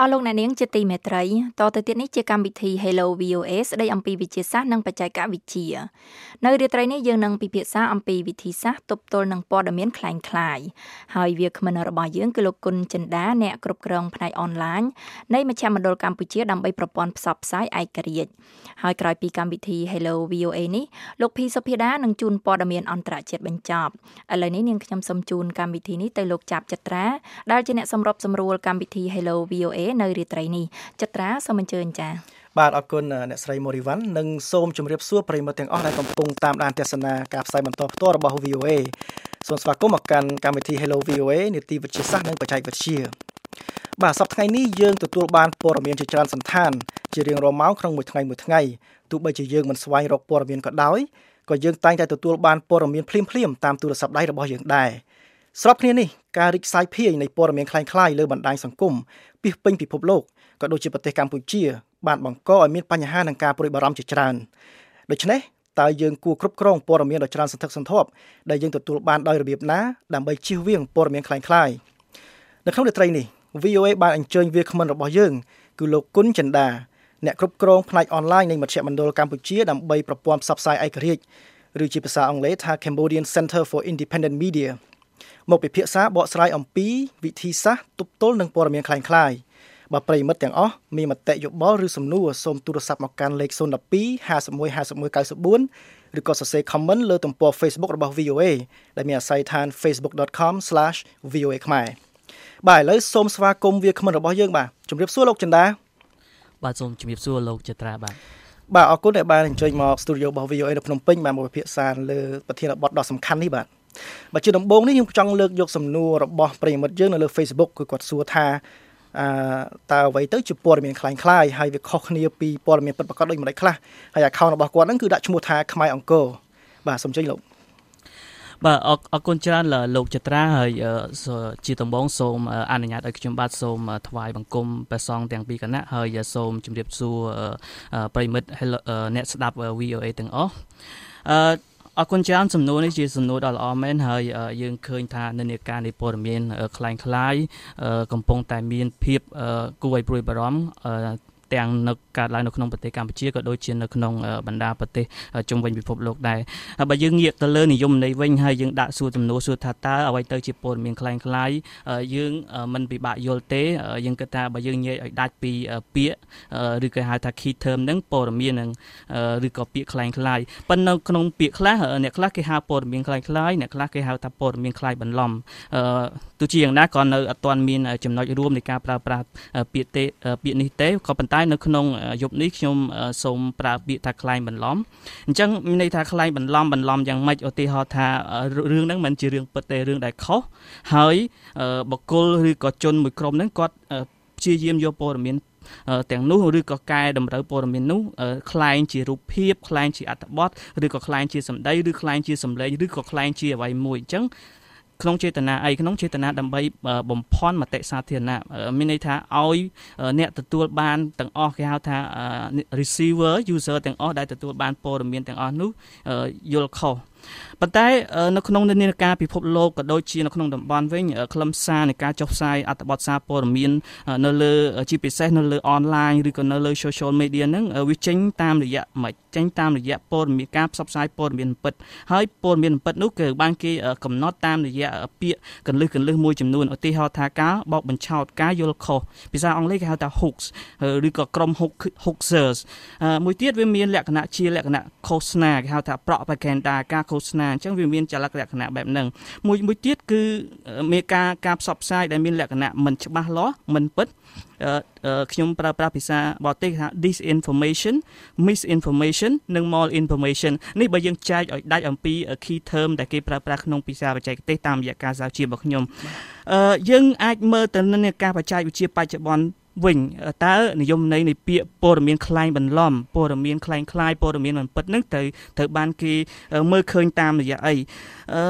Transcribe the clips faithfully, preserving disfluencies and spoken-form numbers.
អស់លោកអ្នកនាងជាទីមេត្រីតទៅទៀតនេះជាកម្មវិធី Hello វី អូ เอ ស្ដីអំពីវិទ្យាសាស្ត្រនិងបច្ចេកវិទ្យានៅរាត្រីនេះយើងនឹងពិភាក្សាអំពីវិធីសាស្ត្រទប់ទល់នឹងព័ត៌មានคล้ายៗហើយវាគ្មិនរបស់យើងគឺលោកគុណចិន្តាអ្នកគ្រប់គ្រងផ្នែកអនឡាញនៃមជ្ឈមណ្ឌលកម្ពុជាដើម្បីប្រព័ន្ធផ្សព្វផ្សាយឯករាជ្យហើយក្រោយពីកម្មវិធី Hello វី អូ เอ នេះលោកភីសុភាដានឹងជូនព័ត៌មានអន្តរជាតិបញ្ចប់ឥឡូវនេះនាងខ្ញុំសូមជូនកម្មវិធីនេះទៅលោកចាប់ចត្រាដែលជាអ្នកសម្របសម្រួលកម្មវិធី Hello វី អូ เอ នៅរាត្រីនេះចត្រាសូមអញ្ជើញចា៎បាទអរគុណអ្នកស្រីមូរីវ៉ាន់និងសូមជម្រាបសួរប្រិយមិត្តទាំងអស់ដែលកំពុងតាមដានទស្សនាការផ្សាយបន្តផ្ទាល់របស់ វី អូ เอ សូមស្វាគមន៍មកកាន់កម្មវិធី Hello វី អូ เอ នីតិវិទ្យាសាស្ត្រនិងបច្ចេកវិទ្យាបាទសប្តាហ៍ថ្ងៃនេះយើងទទួលបានព័ត៌មានជាច្រើនសន្តានជារៀងរាល់ម៉ោងក្នុងមួយថ្ងៃមួយថ្ងៃទោះបីជាយើងមិនស្វែងរកព័ត៌មានក៏ដោយក៏យើងតែងតែទទួលបានព័ត៌មានភ្លាមៗតាមទូរស័ព្ទដៃរបស់យើងដែរស្របគ្នានេះការរីកសាយភាយនៃព័ត៌មានคล้ายៗលើបណ្ដាញសង្គមពីពេញពិភពលោកក៏ដូចជាប្រទេសកម្ពុជាបានបង្កឲ្យមានបញ្ហានឹងការព្រួយបារម្ភជាច្រើនដូច្នេះតើយើងគួរគ្រប់គ្រងព័ត៌មានដ៏ច្រើនសន្ធឹកសន្ធាប់ដែលយើងទទួលបានដោយរបៀបណាដើម្បីជៀសវាងព័ត៌មានคล้ายៗនៅក្នុងរាត្រីនេះ វី អូ เอ បានអញ្ជើញវាគ្មិនរបស់យើងគឺលោកគុណចិន្តាអ្នកគ្រប់គ្រងផ្នែកអនឡាញនៃមជ្ឈមណ្ឌលកម្ពុជាដើម្បីប្រព័ន្ធផ្សព្វផ្សាយឯករាជ្យឬជាភាសាអង់គ្លេសថា Cambodian Center for Independent Media មកពិភាក្សាបកស្រាយអំពីវិធីសាស្ត្រទប់ទល់នឹងព័ត៌មានคล้ายៗបើប្រិយមិត្តទាំងអស់មានមតិយោបល់ឬសំណួរសូមទូរស័ព្ទមកកាន់លេខศูนย์ หนึ่ง สอง ห้า หนึ่ง ห้า ห้า หนึ่ง เก้า สี่ ឬក៏សរសេរ comment លើទំព័រ Facebook របស់ វី អូ เอ ដែលមានអាស័យដ្ឋាន facebook dot com slash v o a ខ្មែរបាទឥឡូវសូមស្វាគមន៍វាគ្មិនរបស់យើងបាទជម្រាបសួរលោកចិន្តាបាទសូមជម្រាបសួរលោកចត្រាបាទបាទអរគុណដែលបានអញ្ជើញមក studio របស់ វី អូ เอ នៅភ្នំពេញបានមកពិភាក្សាលើប្រធានបទដ៏សំខាន់នេះបាទបាទជាដំបូងនេះខ្ញុំចង់លើកយកសំណួររបស់ប្រិយមិត្តយើងនៅលើ Facebook គឺគាត់សួរថាអឺតើអ្វីទៅជាព័ត៌មានคล้ายៗហើយវាខុសគ្នាពីព័ត៌មានពិតប្រាកដដូចម្តេចខ្លះហើយ account របស់គាត់ហ្នឹងគឺដាក់ឈ្មោះថាខ្មែរអង្គរបាទសូមជើញលោកបាទអរគុណច្រើនលោកចត្រាហើយជាដំបូងសូមអនុញ្ញាតឲ្យខ្ញុំបាទសូមថ្វាយបង្គំព្រះសង្ឃទាំងពីរគណៈហើយសូមជម្រាបសួរប្រិមិត្តអ្នកស្ដាប់ វី អូ เอ ទាំងអស់អឺអរគុណច្រើនសំណួរនេះជាសំណួរដ៏ល្អមែនហើយយើងឃើញថានិន្នាការនៃព័ត៌មានคล้ายៗកំពុងតែមានភាពគួរឲ្យព្រួយបារម្ភទាំងនៅកើតឡើងនៅក្នុងប្រទេសកម្ពុជាក៏ដូចជានៅក្នុងបណ្ដាប្រទេសជុំវិញពិភពលោកដែរបើយើងងាកទៅលើនិយមន័យវិញហើយយើងដាក់សួរចំនួនសួរថាតើអ្វីទៅជាព័ត៌មានคล้ายៗយើងមិនពិបាកយល់ទេយើងគិតថាបើយើងនិយាយឲ្យដាច់ពីពាក្យឬក៏ហៅថា key term ហ្នឹងព័ត៌មាននឹងឬក៏ពាក្យคล้ายៗប៉ុន្តែនៅក្នុងពាក្យខ្លះអ្នកខ្លះគេហៅព័ត៌មានคล้ายៗអ្នកខ្លះគេហៅថាព័ត៌មានคล้ายបន្លំទោះជាយ៉ាងណាក៏នៅអត់ទាន់មានចំណុចរួមនៃការប្រើប្រាស់ពាក្យទេពាក្យនេះទេក៏ប៉ុន្តែនៅក្នុងយប់នេះខ្ញុំសូមប្រើពាក្យថាคล้ายបន្លំអញ្ចឹងមានន័យថាคล้ายបន្លំបន្លំយ៉ាងម៉េចឧទាហរណ៍ថារឿងហ្នឹងមិនជារឿងពិតទេរឿងដែលខុសហើយបុគ្គលឬក៏ជនមួយក្រុមហ្នឹងគាត់ព្យាយាមយកព័ត៌មានទាំងនោះឬក៏កែតម្រូវព័ត៌មាននោះคล้ายជារូបភាពคล้ายជាអត្ថបទឬក៏คล้ายជាសម្ដីឬคล้ายជាសម្លេងឬក៏คล้ายជាអ្វីមួយអញ្ចឹងក្នុងចេតនាអីក្នុងចេតនាដើម្បីបំផន់មតិសាធារណៈមានន័យថាឲ្យអ្នកទទួលបានទាំងអស់គេហៅថា receiver user ទាំងអស់ដែលទទួលបានព័ត៌មានទាំងអស់នោះយល់ខុសប៉ុន្តែនៅក្នុងនិន្នាការពិភពលោកក៏ដូចជានៅក្នុងតំបន់វិញខ្លឹមសារនៃការចុះផ្សាយអត្ថបទសារព័ត៌មាននៅលើជាពិសេសនៅលើអនឡាញឬក៏នៅលើ social media ហ្នឹងវាចេញតាមរយៈមិនចេញតាមរយៈព័ត៌មានការផ្សព្វផ្សាយព័ត៌មានពិតហើយព័ត៌មានពិតនោះគឺបានគេកំណត់តាមរយៈពាក្យកន្លឹះកន្លឹះមួយចំនួនឧទាហរណ៍ថាការបោកបញ្ឆោតការយល់ខុសភាសាអង់គ្លេសគេហៅថា hooks ឬក៏ក្រុម hoaxers មួយទៀតវាមានលក្ខណៈជាលក្ខណៈឃោសនាគេហៅថា propaganda ការឃោសនាអញ្ចឹងវាមានចលនាលក្ខណៈបែបហ្នឹងមួយមួយទៀតគឺមានការការផ្សព្វផ្សាយដែលមានលក្ខណៈមិនច្បាស់លាស់មិនពិតខ្ញុំប្រើប្រាស់ភាសាបរទេសថា disinformation misinformation និង malinformation នេះបើយើងចែកឲ្យដាច់អំពី key term ដែលគេប្រើប្រាស់ក្នុងភាសាបច្ចេកទេសតាមរយៈការស្រាវជ្រាវរបស់ខ្ញុំយើងអាចមើលទៅនិន្នាការបច្ចេកវិទ្យាបច្ចុប្បន្នវិញតើនិយមន័យនៃពាក្យព័ត៌មានคล้ายបន្លំព័ត៌មានคล้ายៗព័ត៌មានមិនពិតនឹងត្រូវត្រូវបានគេមើលឃើញតាមរយៈអីអឺ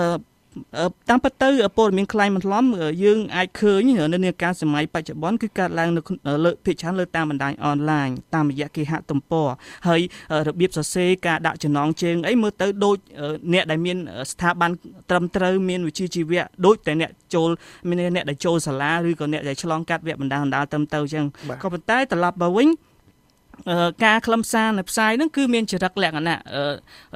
តាមពិតទៅព័ត៌មានខ្លាំងបន្លំយើងអាចឃើញនៅនាការសម័យបច្ចុប្បន្នគឺកើតឡើងនៅលើភាគច្រើនលើតាមបណ្ដាញអនឡាញតាមរយៈគេហទំព័រហើយរបៀបសរសេរការដាក់ចំណងជើងអីមើលទៅដូចអ្នកដែលមានស្ថាប័នត្រឹមត្រូវមានវិជ្ជាជីវៈដូចតែអ្នកចូលមានអ្នកដែលចូលសាលាឬក៏អ្នកដែលឆ្លងកាត់វគ្គបណ្ដាបណ្ដាលត្រឹមត្រូវអញ្ចឹងក៏ប៉ុន្តែត្រឡប់មកវិញការខ្លឹមសារនៅផ្សាយហ្នឹងគឺមានចរិតលក្ខណៈអឺ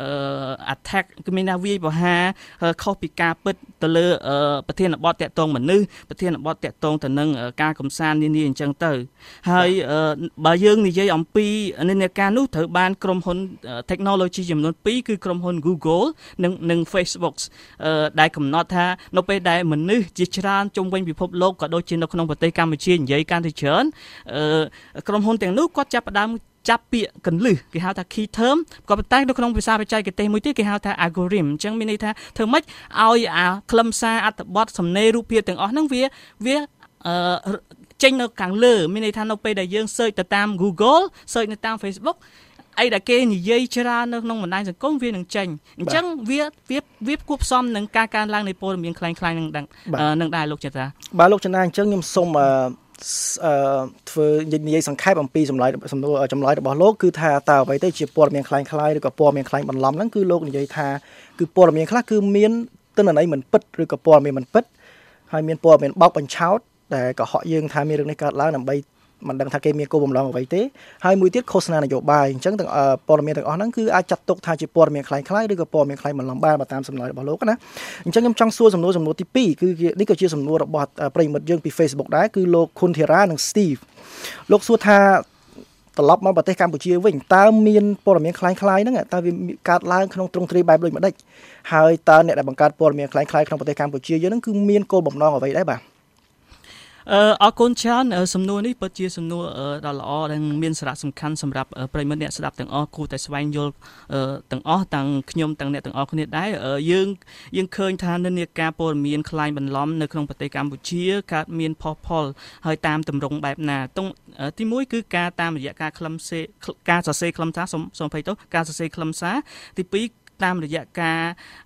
attack គឺមានថាវាយប្រហារខុសពីការពិតទៅលើប្រធានបទតាក់ទងមនុស្សប្រធានបទតាក់ទងទៅនឹងការកំសាន្តនានាអញ្ចឹងទៅហើយបើយើងនិយាយអំពីនិន្នាការនោះត្រូវបានក្រុមហ៊ុន technology ចំនួនពីរគឺក្រុមហ៊ុន Google និងនិង Facebook ដែលកំណត់ថានៅពេលដែលមនុស្សជាច្រើនជុំវិញពិភពលោកក៏ដូចជានៅក្នុងប្រទេសកម្ពុជានិយាយកាន់តែច្រើនក្រុមហ៊ុនទាំងនោះគាត់ចាប់ផ្ដើមចាប់ពាក្យកន្លឹះគេហៅថា key term ក៏ប៉ុន្តែនៅក្នុងភាសាបច្ចេកទេសមួយទៀតគេហៅថា algorithm អញ្ចឹងមានន័យថាធ្វើម៉េចឲ្យអាខ្លឹមសារអត្ថបទសំណេររូបភាពទាំងអស់ហ្នឹងវាវាអឺចេញនៅខាងលើមានន័យថានៅពេលដែលយើង search ទៅតាម Google search នៅតាម Facebook អីដែលគេនិយាយច្រើននៅក្នុងបណ្ដាញសង្គមវានឹងចេញអញ្ចឹងវាវាវាគួបផ្សំនឹងការកើនឡើងនៃព័ត៌មានខ្លាំងៗនឹងនឹងដែរលោកចត្រាបាទលោកចត្រាអញ្ចឹងខ្ញុំសូមអឺអឺធ្វើនិយាយសង្ខេបអំពីចម្លើយសំណួរចម្លើយរបស់លោកគឺថាតើអ្វីទៅជាព័ត៌មានខ្លាំងៗឬក៏ព័ត៌មានខ្លាំងបន្លំហ្នឹងគឺលោកនិយាយថាគឺព័ត៌មានខ្លះគឺមានទិន្នន័យមិនពិតឬក៏ព័ត៌មានមិនពិតហើយមានព័ត៌មានបោកបញ្ឆោតដែលកុហកយើងថាមានរឿងនេះកើតឡើងដើម្បីមិនដឹងថាគេមានគោលបំណងអ្វីទេហើយមួយទៀតឃោសនានយោបាយអញ្ចឹងទាំងព័ត៌មានទាំងអស់ហ្នឹងគឺអាចចាត់ទុកថាជាព័ត៌មានខ្លាំងៗឬក៏ព័ត៌មានខ្លាំងបន្លំបានតាមសំណួររបស់លោកណាអញ្ចឹងខ្ញុំចង់សួរសំណួរសំណួរទីពីរគឺនេះក៏ជាសំណួររបស់ប្រិយមិត្តយើងពី Facebook ដែរគឺលោកខុនធីរ៉ានិង Steve លោកសួរថាត្រឡប់មកប្រទេសកម្ពុជាវិញតើមានព័ត៌មានខ្លាំងៗហ្នឹងតើវាកើតឡើងក្នុងទ្រង់ទ្រាយបែបដូចម្ដេចហើយតើអ្នកដែលបង្កើតព័ត៌មានខ្លាំងៗក្នុងប្រទេសកម្ពុជាយើងហ្នឹងគឺមានគោលបំណងអ្វីដែរបាទអឺអរគុណច្រើនសំណួរនេះពិតជាសំណួរដ៏ល្អដែលមានសារៈសំខាន់សម្រាប់ប្រិយមិត្តអ្នកស្ដាប់ទាំងអស់គួរតែស្វែងយល់ទាំងអស់ទាំងខ្ញុំទាំងអ្នកទាំងអស់គ្នាដែរយើងយើងឃើញថានិន្នាការព័ត៌មានខ្លាំងបន្លំនៅក្នុងប្រទេសកម្ពុជាកើតមានផុសផុលហើយតាមទម្រង់បែបណាទីមួយគឺការតាមរយៈការខ្លឹមសារការសរសេរខ្លឹមសារសូមភ័យទោសការសរសេរខ្លឹមសារទីពីរតាមរយៈការ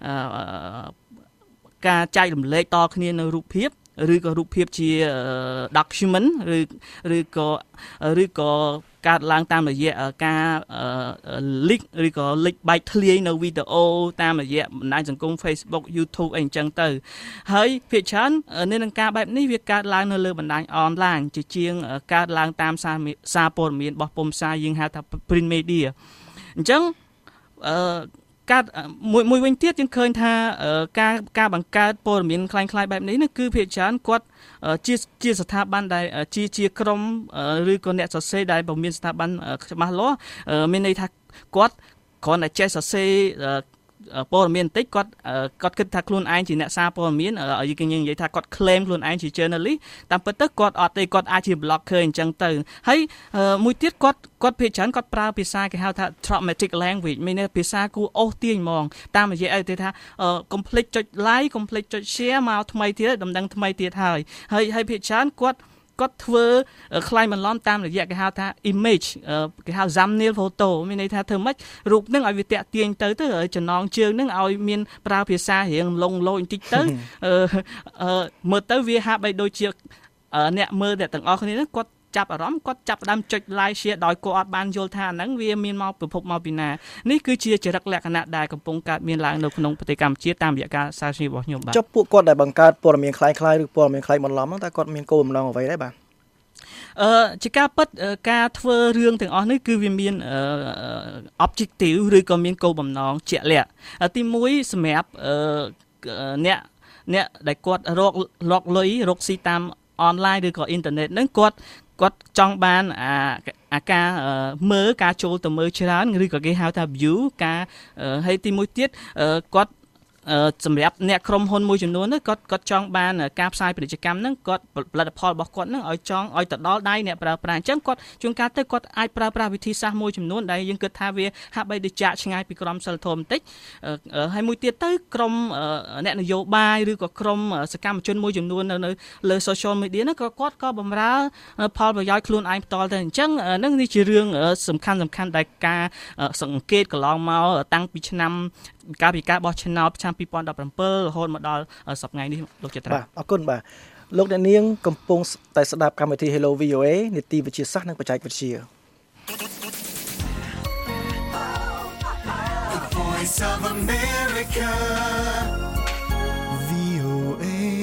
ការចែករំលែកតគ្នានៅរូបភាពឬក៏រូបភាពជា document ឬឬក៏ឬក៏កើតឡើងតាមរយៈការ leak ឬក៏ leak បែកធ្លាយនៅវីដេអូតាមរយៈបណ្ដាញសង្គម Facebook YouTube អីអញ្ចឹងទៅហើយភាគច្រើននៅនឹងការបែបនេះវាកើតឡើងនៅលើបណ្ដាញអនឡាញជាជាងកើតឡើងតាមសារសារព័ត៌មានរបស់ពុម្ពផ្សាយយើងហៅថា print media អញ្ចឹងអឺការមួយមួយវិញទៀតយើងឃើញថាការការបង្កើតព័ត៌មានคล้ายៗបែបនេះនោះគឺភាគច្រើនគាត់ជាជាស្ថាប័នដែលជាជាក្រុមឬក៏អ្នកសរសេរដែលមានស្ថាប័នច្បាស់លាស់មានន័យថាគាត់គ្រាន់តែចេះសរសេរព័ត៌មានបន្តិចគាត់គាត់គិតថាខ្លួនឯងជាអ្នកសារព័ត៌មានយើងនិយាយថាគាត់ claim ខ្លួនឯងជា journalist តាមពិតទៅគាត់អត់ទេគាត់អាចជា blogger អញ្ចឹងទៅហើយមួយទៀតគាត់គាត់ភាគច្រើនគាត់ប្រើភាសាគេហៅថា traumatic language មានភាសាគួរអូសទាញហ្មងតាមរយៈអីទេថា complete ចុច like complete ចុច share មកថ្មីទៀតដំណឹងថ្មីទៀតហើយហើយហើយភាគច្រើនគាត់គាត់ធ្វើខ្លាំងបន្លំតាមរយៈគេហៅថា image គេហៅ thumbnail photo មានន័យថាធ្វើម៉េចរូបហ្នឹងឲ្យវាតាក់ទាញទៅទៅចំណងជើងហ្នឹងឲ្យមានប្រើភាសារៀងលងលោចបន្តិចទៅមើលទៅវាហាក់បីដូចជាអ្នកមើលអ្នកទាំងអស់គ្នាហ្នឹងគាត់ចាប់អារម្មណ៍គាត់ចាប់ផ្ដើមចុច like share ដោយគាត់អត់បានយល់ថាហ្នឹងវាមានមកប្រភពមកពីណានេះគឺជាចរិតលក្ខណៈដែលកំពុងកើតមានឡើងនៅក្នុងប្រទេសកម្ពុជាតាមរយៈការសាស្ត្ររបស់ខ្ញុំបាទចុះពួកគាត់ដែលបង្កើតព័ត៌មានคล้ายៗឬព័ត៌មានคล้ายបន្លំហ្នឹងតើគាត់មានគោលបំណងអ្វីដែរបាទអឺជាការពិតការធ្វើរឿងទាំងអស់នេះគឺវាមាន objective ឬក៏មានគោលបំណងជាក់លាក់ទីមួយសម្រាប់អ្នកអ្នកដែលគាត់រកលក់លុយរកស៊ីតាមអនឡាញឬក៏អ៊ីនធឺណិតហ្នឹងគាត់គាត់ចង់បានអាអាការមើលការចូលទៅមើលច្រើនឬក៏គេហៅថា view ការហើយទីមួយទៀតគាត់សម្រាប់អ្នកក្រុមហ៊ុនមួយចំនួនហ្នឹងគាត់គាត់ចង់បានការផ្សាយពាណិជ្ជកម្មហ្នឹងគាត់ផលិតផលរបស់គាត់ហ្នឹងឲ្យចង់ឲ្យទៅដល់ដៃអ្នកប្រើប្រាស់អញ្ចឹងគាត់ជួនកាលទៅគាត់អាចប្រើប្រាស់វិធីសាស្ត្រមួយចំនួនដែលយើងគិតថាវាហាក់បីដូចចាកឆ្ងាយពីក្រមសីលធម៌បន្តិចហើយមួយទៀតទៅក្រុមអ្នកនយោបាយឬក៏ក្រុមសកម្មជនមួយចំនួននៅនៅលើ social media ហ្នឹងក៏គាត់ក៏បម្រើផលប្រយោជន៍ខ្លួនឯងផ្ទាល់ទៅអញ្ចឹងហ្នឹងនេះជារឿងសំខាន់សំខាន់ដែលការសង្កេតកន្លងមកតាំងពីឆ្នាំការពីការបោះឆ្នោតឆ្នាំពីរពាន់ដប់ប្រាំbảyរហូតមកដល់សប្តាហ៍ថ្ងៃនេះលោកចត្រាបាទអរគុណបាទលោកអ្នកនាងកំពុងតែស្ដាប់កម្មវិធី Hello វី អូ เอ នីតិវិទ្យាសាស្ត្រនិងបច្ចេកវិទ្យា Voice of America វី អូ เอ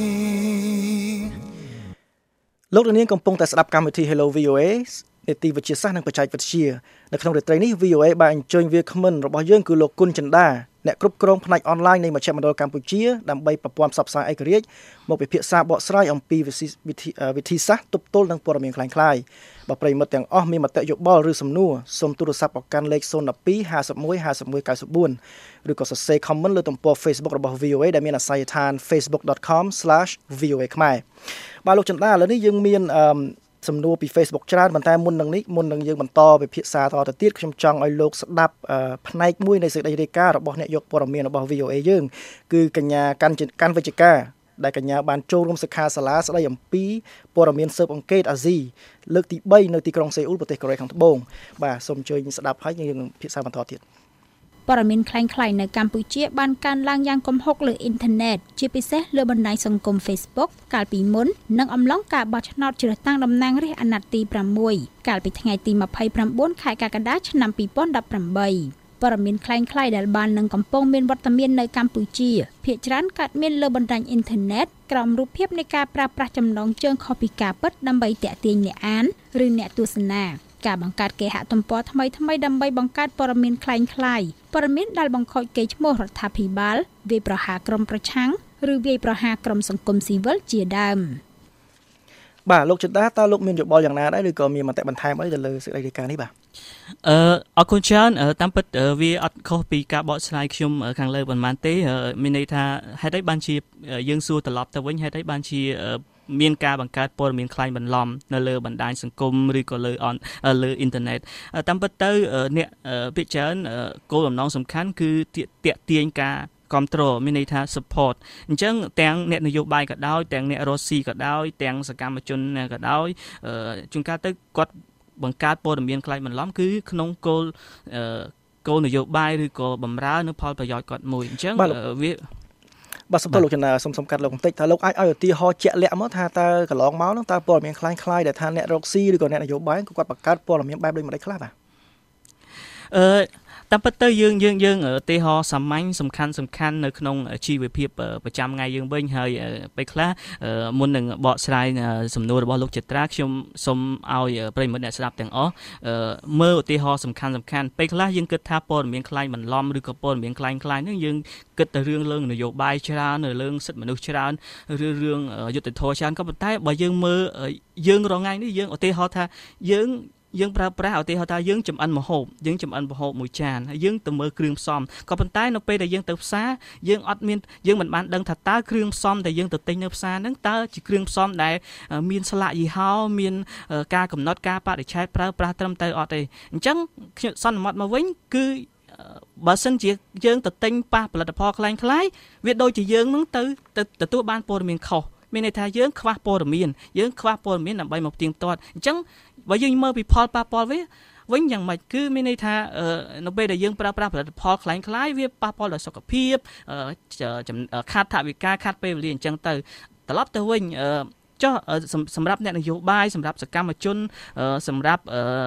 លោកអ្នកនាងកំពុងតែស្ដាប់កម្មវិធី Hello វី អូ เอ នីតិវិទ្យាសាស្ត្រនិងបច្ចេកវិទ្យានៅក្នុងរាត្រីនេះ វី អូ เอ បានអញ្ជើញវាគ្មិនរបស់យើងគឺលោកគុណចិន្តាអ្នកគ្រប់គ្រងផ្នែកអនឡាញនៃមជ្ឈមណ្ឌលកម្ពុជាដើម្បីប្រព័ន្ធផ្សព្វផ្សាយឯករាជ្យមកពិភាក្សាបកស្រាយអំពីវិធីសាស្ត្រទប់ទល់នឹងព័ត៌មានคล้ายៗបើប្រិយមិត្តទាំងអស់មានមតិយោបល់ឬសំណួរសូមទូរស័ព្ទមកកាន់លេខศูนย์ หนึ่ง สอง ห้า หนึ่ง ห้า หนึ่ง หนึ่ง เก้า สี่ឬក៏សរសេរ comment លើទំព័រ Facebook របស់ វី អូ เอ ដែលមានអាសយដ្ឋាន facebook dot com slash v o a ខ្មែរបាទលោកចន្ទតាឥឡូវនេះយើងមានអឺសំណួរពី Facebook ច្រើនប៉ុន្តែមុននឹងនេះមុននឹងយើងបន្តវិភាសាតទៅទៀតខ្ញុំចង់ឲ្យលោកស្ដាប់ផ្នែកមួយនៃសេចក្តីរាយការណ៍របស់អ្នកយកព័ត៌មានរបស់ វី អូ เอ យើងគឺកញ្ញាកាន់កាន់វិជ្ជការដែលកញ្ញាបានចូលរួមសិក្ខាសាលាស្ដីអំពីព័ត៌មានស៊ើបអង្កេតអាស៊ីលើកទីបីនៅទីក្រុងសេអ៊ូលប្រទេសកូរ៉េខាងត្បូងបាទសូមអញ្ជើញស្ដាប់ហើយយើងនឹងពិភាក្សាបន្តទៀតព័ត៌មានคล้ายៗនៅកម្ពុជាបានកើនឡើងយ៉ាងគំហុកលើអ៊ីនធឺណិតជាពិសេសលើបណ្ដាញសង្គម Facebook កាលពីមុននិងអំឡុងការបោះឆ្នោតជ្រើសតាំងតំណាងរាស្ត្រអាណត្តិទីប្រាំមួយកាលពីថ្ងៃទីម្ភៃប្រាំបួនខែកក្កដាឆ្នាំពីរពាន់ដប់ប្រាំបីព័ត៌មានคล้ายៗដែលបាននឹងកំពុងមានវត្តមាននៅកម្ពុជាភាគច្រើនកើតមានលើបណ្ដាញអ៊ីនធឺណិតក្រោមរូបភាពនៃការប្រើប្រាស់ចំណងជើងខុសពីការពិតដើម្បីទាក់ទាញអ្នកអានឬអ្នកទស្សនាការបង្កើតគេហទំព័រថ្មីៗដើម្បីបង្កើតព័ត៌មានคล้ายៗព័ត៌មានដែលបង្ខូចកេរ្តិ៍ឈ្មោះរដ្ឋាភិបាលវាយប្រហារក្រុមប្រឆាំងឬវាយប្រហារក្រុមសង្គមស៊ីវិលជាដើមបាទលោកចន្ទតាតើលោកមានយោបល់យ៉ាងណាដែរឬក៏មានមតិបន្ថែមអីទៅលើសេចក្តីរាយការណ៍នេះបាទអឺអរគុណច្រើនតាមពិតវាអត់ខុសពីការបកស្រាយខ្ញុំខាងលើប៉ុន្មានទេមានន័យថាហេតុអីបានជាយើងសួរត្រឡប់ទៅវិញហេតុអីបានជាមានការបង្កើតព័ត៌មានคล้ายបន្លំនៅលើបណ្ដាញសង្គមឬក៏លើអនលើអ៊ីនធឺណិតតាមពិតទៅអ្នកភាគច្រើនគោលបំណងសំខាន់គឺទាក់ទាញការគ្រប់គ្រងមានន័យថា support អញ្ចឹងទាំងអ្នកនយោបាយក៏ដោយទាំងអ្នករស់ស៊ីក៏ដោយទាំងសកម្មជនក៏ដោយជួនកាលទៅគាត់បង្កើតព័ត៌មានคล้ายបន្លំគឺក្នុងគោលគោលនយោបាយឬក៏បម្រើនៅផលប្រយោជន៍គាត់មួយអញ្ចឹងវាបាទសំទោសលោកចន្ទសុំសុំកាត់លោកបន្តិចថាលោកអាចឲ្យឧទាហរណ៍ជាក់លាក់មកថាតើកន្លងមកហ្នឹងតើព័ត៌មានคล้ายៗដែលថាអ្នករកស៊ីឬក៏អ្នកនយោបាយគាត់បង្កើតព័ត៌មានបែបដូចម្តេចខ្លះបាទអឺតាមពិតទៅយើងយើងយើងឧទាហរណ៍សាមញ្ញសំខាន់សំខាន់នៅក្នុងជីវភាពប្រចាំថ្ងៃយើងវិញហើយពេលខ្លះមុននឹងបកស្រាយសំណួររបស់លោកចត្រាខ្ញុំសូមឲ្យប្រិយមិត្តអ្នកស្ដាប់ទាំងអស់មើលឧទាហរណ៍សំខាន់សំខាន់ពេលខ្លះយើងគិតថាព័ត៌មានคล้ายបន្លំឬក៏ព័ត៌មានคล้ายៗហ្នឹងយើងគិតតែរឿងលើនយោបាយច្រើនរឿងសិទ្ធិមនុស្សច្រើនឬរឿងយុត្តិធម៌ច្រើនក៏ប៉ុន្តែបើយើងមើលយើងរងថ្ងៃនេះយើងឧទាហរណ៍ថាយើងយើងប្រើប្រាស់ឧទាហរណ៍ថាយើងចំអិនម្ហូបយើងចំអិនម្ហូបមួយចានហើយយើងទៅមើលគ្រឿងផ្សំក៏ប៉ុន្តែនៅពេលដែលយើងទៅផ្សារយើងអត់មានយើងមិនបានដឹងថាតើគ្រឿងផ្សំដែលយើងទៅទិញនៅផ្សារហ្នឹងតើជាគ្រឿងផ្សំដែលមានស្លាកយីហោមានការកំណត់ការបរិច្ឆេទប្រើប្រាស់ត្រឹមត្រូវអត់ទេអញ្ចឹងខ្ញុំសន្មត់មកវិញគឺបើសិនជាយើងទៅទិញប៉ះផលិតផលคล้ายៗវាដូចជាយើងនឹងទៅទទួលបានព័ត៌មានខុសមានន័យថាយើងខ្វះព័ត៌មានយើងខ្វះព័ត៌មានដើម្បីមកផ្ទៀងផ្ទាត់អញ្ចឹងបើយើងមើលពីផលប៉ះពាល់វាវិញយ៉ាងម៉េចគឺមានន័យថានៅពេលដែលយើងប្រើប្រាស់ផលិតផលคล้ายៗវាប៉ះពាល់ដល់សុខភាពខាតថវិកាខាតពេលវេលាអញ្ចឹងទៅត្រឡប់ទៅវិញចុះសម្រាប់អ្នកនយោបាយសម្រាប់សកម្មជនសម្រាប់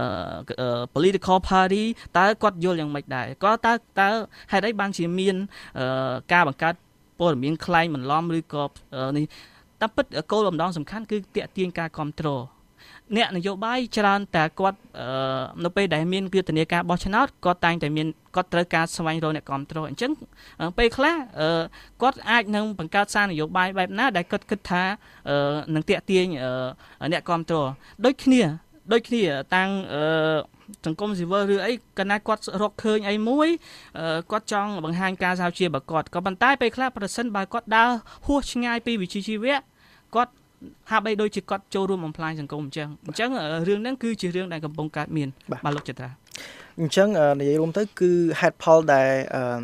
political party តើគាត់យល់យ៉ាងម៉េចដែរគាត់តើតើហេតុអីបានជាមានការបង្កើតព័ត៌មានคล้ายបន្លំឬក៏នេះតែពិតគោលបំណងសំខាន់គឺទាក់ទាញការគ្រប់គ្រងអ្នកនយោបាយច្រើនតែគាត់នៅពេលដែលមានយុទ្ធនាការបោះឆ្នោតគាត់តែងតែមានគាត់ត្រូវការស្វែងរកអ្នកគ្រប់គ្រងអញ្ចឹងពេលខ្លះគាត់អាចនឹងបង្កើតសារនយោបាយបែបណាដែលគាត់គិតថានឹងទាក់ទាញអ្នកគ្រប់គ្រងដូចគ្នាដូចគ្នាតាំងសង្គមស៊ីវិលឬអីកាលណាគាត់រកឃើញអីមួយគាត់ចង់បង្ហាញការសហជីពរបស់គាត់ក៏ប៉ុន្តែពេលខ្លះប្រសិនបើគាត់ដើរហួសឆ្ងាយពីវិជ្ជាជីវៈគាត់ហាក់បីដូចជាគាត់ចូលរួមបំផ្លាញសង្គមអញ្ចឹងអញ្ចឹងរឿងហ្នឹងគឺជារឿងដែលកំពុងកើតមានបាទលោកចត្រាអញ្ចឹងនិយាយរួមទៅគឺហេតុផលដែល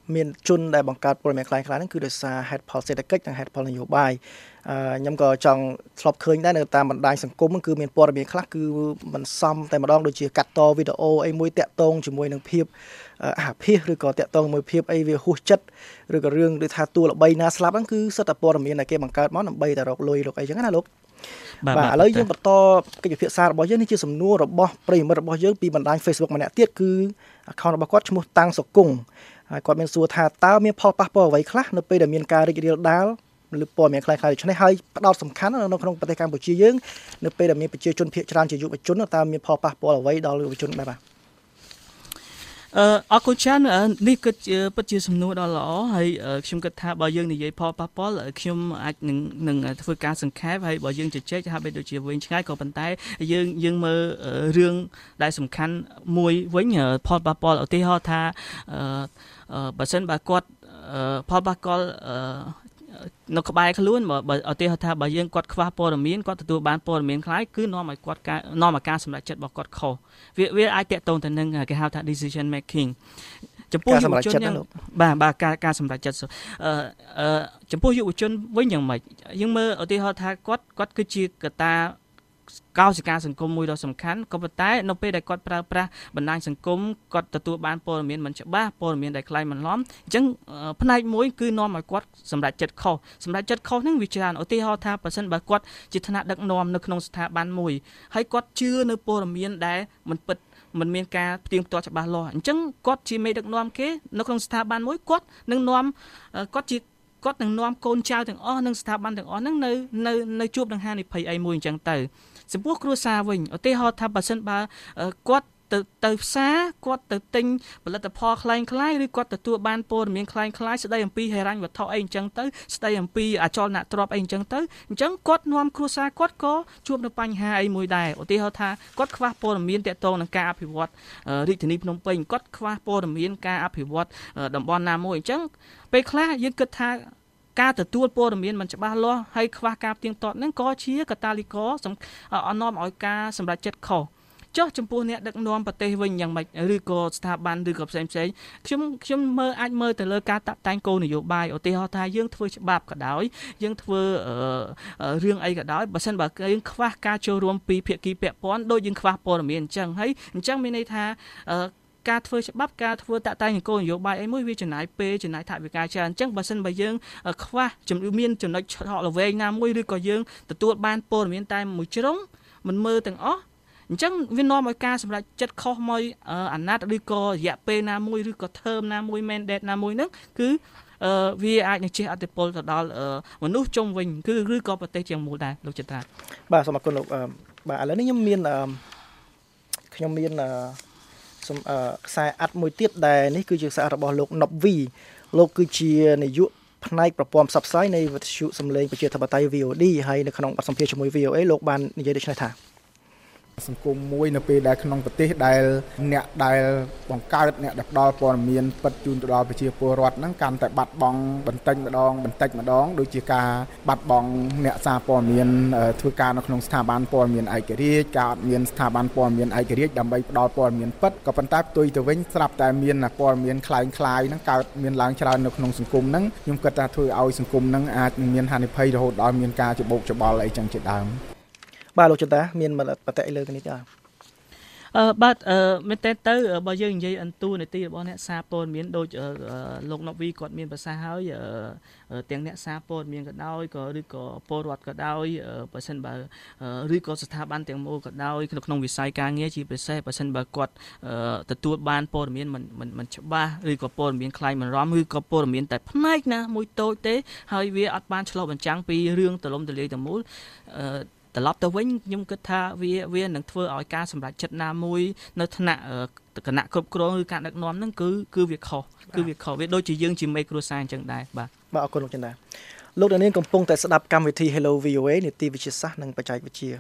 មានជនដែលបង្កើតព័ត៌មានខ្លាំងៗហ្នឹងគឺដោយសារហេតុផលសេដ្ឋកិច្ចនិងហេតុផលនយោបាយអឺខ្ញុំក៏ចង់ធ្លាប់ឃើញដែរនៅតាមបណ្ដាញសង្គមគឺមានព័ត៌មានខ្លះគឺមិនសមតែម្ដងដូចជាកាត់តវីដេអូអីមួយតាក់ទងជាមួយនឹងភាពអាភិសឬក៏តាក់ទងមួយភាពអីវាហួសចិត្តឬក៏រឿងដូចថាតួល្បីណាស្លាប់ហ្នឹងគឺសិតតែព័ត៌មានដែលគេបង្កើតមកដើម្បីតែរកលុយរកអីចឹងណាលោកបាទឥឡូវយើងបន្តកិច្ចពិភាក្សារបស់យើងនេះជាសំណួររបស់ប្រិយមិត្តរបស់យើងពីបណ្ដាញ Facebook ម្នាក់ទៀតគឺ account របស់គាត់ឈ្មោះតាំងសុគង្គហើយគាត់មានសួរថាតើមានផលប៉ះពាល់អ្វីខ្លះនៅពេលដែលមានការរីករាលដាលឬព័ត៌មានខ្លាំងៗដូច្នេះហើយផ្ដោតសំខាន់នៅក្នុងប្រទេសកម្ពុជាយើងនៅពេលដែលមានប្រជាជនភាគច្រើនជាយុវជនតើមានផលប៉ះពាល់អ្វីដល់យុវជនដែរបាទអឺអរគុណច្រើននេះគឺជាពិតជាសំណួរដ៏ល្អហើយខ្ញុំគិតថាបើយើងនិយាយផលប៉ះពាល់ខ្ញុំអាចនឹងនឹងធ្វើការសង្ខេបហើយបើយើងជជែកថាបីដូចជាវិញឆ្ងាយក៏ប៉ុន្តែយើងយើងមើលរឿងដែលសំខាន់មួយវិញផលប៉ះពាល់ឧទាហរណ៍ថាអឺបើសិនបើគាត់ផលប៉ះពាល់នៅក្បែរខ្លួនបើឧទាហរណ៍ថាបើយើងគាត់ខ្វះព័ត៌មានគាត់ទទួលបានព័ត៌មានខ្លាំងគឺនាំឲ្យគាត់ការនាំឲ្យការសម្រេចចិត្តរបស់គាត់ខុសវាវាអាចតាក់ទងទៅនឹងគេហៅថា decision making ចំពោះយុវជនយ៉ាងបាទបាទការការសម្រេចចិត្តអឺអឺចំពោះយុវជនវិញយ៉ាងម៉េចយើងមើលឧទាហរណ៍ថាគាត់គាត់គឺជាកត្តាកោសិកាសង្គមមួយដ៏សំខាន់ក៏ប៉ុន្តែនៅពេលដែលគាត់ប្រើប្រាស់បណ្ដាញសង្គមគាត់ទទួលបានព័ត៌មានមិនច្បាស់ព័ត៌មានដែលខ្លាំងបន្លំអញ្ចឹងផ្នែកមួយគឺនាំឲ្យគាត់សម្រេចចិត្តខុសសម្រេចចិត្តខុសហ្នឹងវាច្រើនឧទាហរណ៍ថាបើសិនបើគាត់ជាថ្នាក់ដឹកនាំនៅក្នុងស្ថាប័នមួយហើយគាត់ជឿនៅព័ត៌មានដែលមិនពិតមិនមានការផ្ទៀងផ្ទាត់ច្បាស់លាស់អញ្ចឹងគាត់ជាមេដឹកនាំគេនៅក្នុងស្ថាប័នមួយគាត់នឹងនាំគាត់ជាគាត់នឹងនាំកូនចៅទាំងអស់និងស្ថាប័នទាំងអស់ហ្នឹងនៅនៅនៅជួបនឹងហានិភ័យអីមួយអញ្ចឹងទៅចំពោះគ្រួសារវិញឧទាហរណ៍ថាបើសិនបើគាត់ទៅទៅផ្សារគាត់ទៅទិញផលិតផលខ្លែងខ្លាយឬគាត់ទទួលបានព័ត៌មានខ្លែងខ្លាយស្ដីអំពីហិរញ្ញវត្ថុអីអញ្ចឹងទៅស្ដីអំពីអចលនទ្រព្យអីអញ្ចឹងទៅអញ្ចឹងគាត់នាំគ្រួសារគាត់ក៏ជួបនឹងបញ្ហាអីមួយដែរឧទាហរណ៍ថាគាត់ខ្វះព័ត៌មានទាក់ទងនឹងការអភិវឌ្ឍរាជធានីភ្នំពេញគាត់ខ្វះព័ត៌មានការអភិវឌ្ឍតំបន់ណាមួយអញ្ចឹងពេលខ្លះយើងគិតថាការទទួលព័ត៌មានមិនច្បាស់លាស់ហើយខ្វះការផ្ទៀងផ្ទាត់ហ្នឹងក៏ជាកត្តាលីករអនាំឲ្យការសម្រេចចិត្តខុសចុះចំពោះអ្នកដឹកនាំប្រទេសវិញយ៉ាងម៉េចឬក៏ស្ថាប័នឬក៏ផ្សេងផ្សេងខ្ញុំខ្ញុំមើលអាចមើលទៅលើការតាក់តែងគោលនយោបាយឧទាហរណ៍ថាយើងធ្វើច្បាប់ក៏ដោយយើងធ្វើរឿងអីក៏ដោយបើសិនបើយើងខ្វះការចូលរួមពីភាគីពាក់ព័ន្ធដូចយើងខ្វះព័ត៌មានអញ្ចឹងហើយអញ្ចឹងមានន័យថាការធ្វើច្បាប់ការធ្វើតាក់តែងគោលនយោបាយអីមួយវាចំណាយពេលចំណាយថវិកាច្រើនអញ្ចឹងបើសិនបើយើងខ្វះជំនឿមានចំណុចឆក់ល្វែងណាមួយឬក៏យើងទទួលបានព័ត៌មានតែមួយជ្រុងមិនមើលទាំងអស់អញ្ចឹងវានាំឲ្យការសម្រេចចិត្តខុសមកអាណត្តិឬក៏រយៈពេលណាមួយឬក៏ term ណាមួយ mandate ណាមួយហ្នឹងគឺវាអាចនឹងជះឥទ្ធិពលទៅដល់មនុស្សជុំវិញគឺឬក៏ប្រទេសជាមូលដែរលោកចិត្រាបាទសូមអរគុណលោកបាទឥឡូវនេះខ្ញុំមានខ្ញុំមានសំខ្សែអាត់មួយទៀតដែលនេះគឺជាខ្សែរបស់លោកណប់វីលោកគឺជានាយកផ្នែកប្រព័ន្ធផ្សព្វផ្សាយនៃវិទ្យុសំឡេងប្រជាធិបតេយ្យ វី អូ ឌី ហើយនៅក្នុងបទសម្ភាសន៍ជាមួយ វី អូ អេ លោកបាននិយាយដូចនេះថាសង្គមមួយនៅពេលដែលក្នុងប្រទេសដែលអ្នកដែលបង្កើតអ្នកដែលផ្ដល់ព័ត៌មានពិតជូនទៅដល់ប្រជាពលរដ្ឋហ្នឹងកាន់តែបាត់បង់បន្តិចម្ដងបន្តិចម្ដងដូចជាការបាត់បង់អ្នកសារព័ត៌មានធ្វើការនៅក្នុងស្ថាប័នព័ត៌មានឯករាជ្យការអត់មានស្ថាប័នព័ត៌មានឯករាជ្យដើម្បីផ្ដល់ព័ត៌មានពិតក៏ប៉ុន្តែផ្ទុយទៅវិញស្រាប់តែមានព័ត៌មានคล้ายคล้ายហ្នឹងកើតមានឡើងច្រើននៅក្នុងសង្គមហ្នឹងខ្ញុំគិតថាធ្វើឲ្យសង្គមហ្នឹងអាចនឹងមានហានិភ័យរហូតដល់មានការច្បោកច្បល់អីចឹងជាដើមបាទលោកចន្ទាមានបតិលើគ្នាទេអឺបាទអឺមែនតើទៅបើយើងនិយាយអន្តូនីតិរបស់អ្នកសារព័ត៌មានដូចលោកណូវីគាត់មានប្រសាសន៍ហើយទាំងអ្នកសារព័ត៌មានក៏ដោយក៏ឬក៏ពលរដ្ឋក៏ដោយបើសិនបើឬក៏ស្ថាប័នទាំងមូលក៏ដោយក្នុងវិស័យការងារជាពិសេសបើសិនបើគាត់ទទួលបានព័ត៌មានមិនមិនច្បាស់ឬក៏ព័ត៌មានខ្លាំងមិនរំឬក៏ព័ត៌មានតែផ្នែកណាមួយតូចទេហើយវាអត់បានឆ្លុះបញ្ចាំងពីរឿងទលំទលាយទាំងមូលត្រឡប់ទៅវិញខ្ញុំគិតថាវាវានឹងធ្វើឲ្យការសម្រេចចិត្តណាមួយនៅថ្នាក់គណៈគ្រប់គ្រងឬការដឹកនាំហ្នឹងគឺគឺវាខុសគឺវាខុសវាដូចជាយើងជាមេគ្រួសារអញ្ចឹងដែរបាទបាទអរគុណលោកចន្ទាលោកអ្នកនាងកំពុងតែស្ដាប់កម្មវិធី Hello វី អូ អេ នីតិវិទ្យាសាស្ត្រនិងបច្ចេកវិទ្យា